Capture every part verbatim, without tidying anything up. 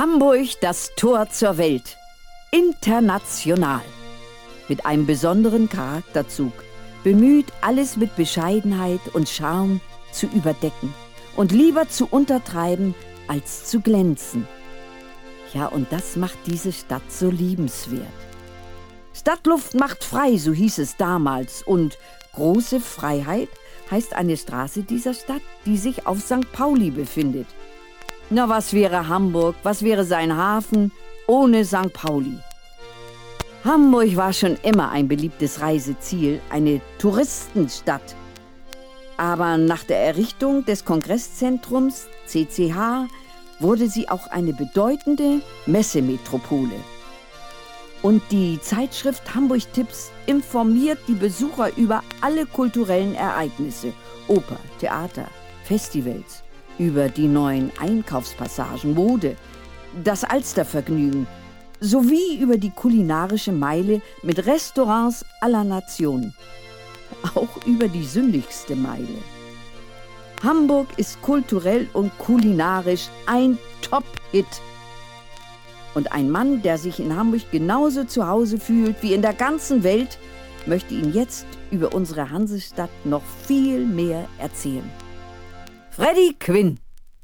Hamburg, das Tor zur Welt. International. Mit einem besonderen Charakterzug. Bemüht, alles mit Bescheidenheit und Charme zu überdecken. Und lieber zu untertreiben, als zu glänzen. Ja, und das macht diese Stadt so liebenswert. Stadtluft macht frei, so hieß es damals. Und große Freiheit heißt eine Straße dieser Stadt, die sich auf Sankt Pauli befindet. Na, was wäre Hamburg, was wäre sein Hafen ohne Sankt Pauli? Hamburg war schon immer ein beliebtes Reiseziel, eine Touristenstadt. Aber nach der Errichtung des Kongresszentrums C C H wurde sie auch eine bedeutende Messemetropole. Und die Zeitschrift Hamburg Tipps informiert die Besucher über alle kulturellen Ereignisse, Oper, Theater, Festivals, über die neuen Einkaufspassagen, Mode, das Alstervergnügen, sowie über die kulinarische Meile mit Restaurants aller Nationen. Auch über die sündigste Meile. Hamburg ist kulturell und kulinarisch ein Top-Hit. Und ein Mann, der sich in Hamburg genauso zu Hause fühlt wie in der ganzen Welt, möchte Ihnen jetzt über unsere Hansestadt noch viel mehr erzählen. Freddie Quinn.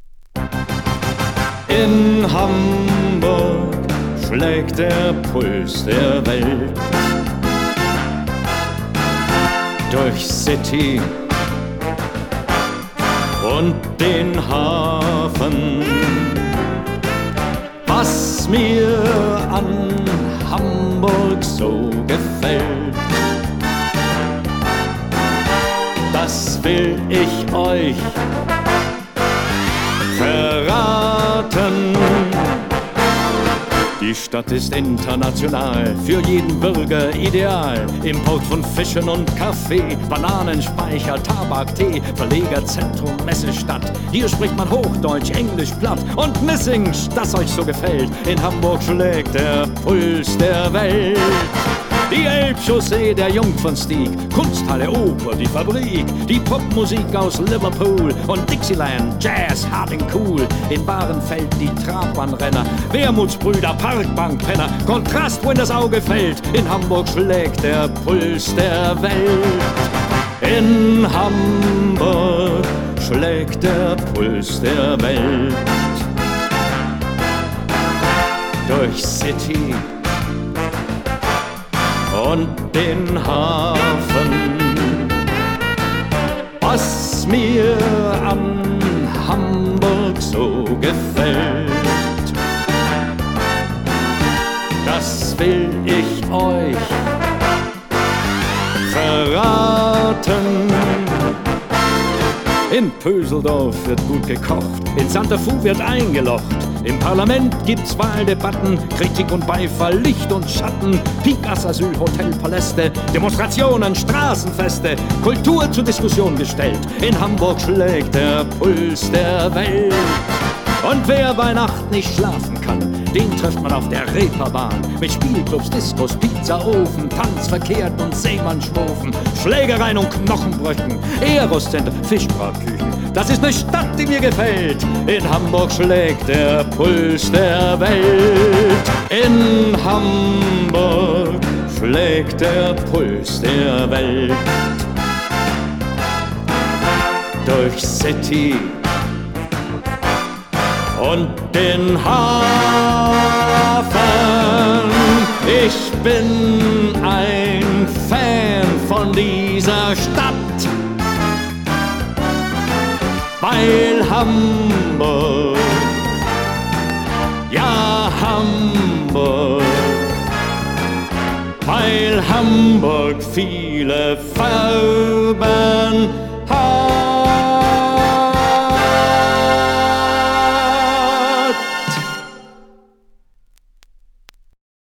In Hamburg schlägt der Puls der Welt. Durch City und den Hafen. Was mir an Hamburg so gefällt, das will ich euch verraten. Die Stadt ist international, für jeden Bürger ideal. Import von Fischen und Kaffee, Bananenspeicher, Tabak, Tee, Verlegerzentrum, Messestadt. Hier spricht man Hochdeutsch, Englisch, Platt und Missing, das euch so gefällt. In Hamburg schlägt der Puls der Welt. Die Elbchaussee, der Jungfernstieg, Kunsthalle, Oper, die Fabrik, die Popmusik aus Liverpool und Dixieland, Jazz, hart und cool. In Bahrenfeld die Trabbahnrenner, Wermutsbrüder, Parkbankpenner, Kontrast, wo in das Auge fällt. In Hamburg schlägt der Puls der Welt. In Hamburg schlägt der Puls der Welt. Durch City und den Hafen. Was mir an Hamburg so gefällt, das will ich euch verraten. In Pöseldorf wird gut gekocht, in Santa Fu wird eingelocht. Im Parlament gibt's Wahldebatten, Kritik und Beifall, Licht und Schatten, Pikas Asyl, Hotelpaläste, Demonstrationen, Straßenfeste, Kultur zur Diskussion gestellt. In Hamburg schlägt der Puls der Welt. Und wer bei Nacht nicht schlafen kann, den trifft man auf der Reeperbahn. Mit Spielclubs, Diskos, Pizzaofen, Tanz verkehrt und Seemannschwofen, Schlägereien und Knochenbrüchen, Eros-Center, Fischbratküchen. Das ist eine Stadt, die mir gefällt. In Hamburg schlägt der Puls der Welt. In Hamburg schlägt der Puls der Welt. Durch City und den Hafen. Ich bin ein Fan von dieser Stadt, weil Hamburg, ja Hamburg, weil Hamburg viele Farben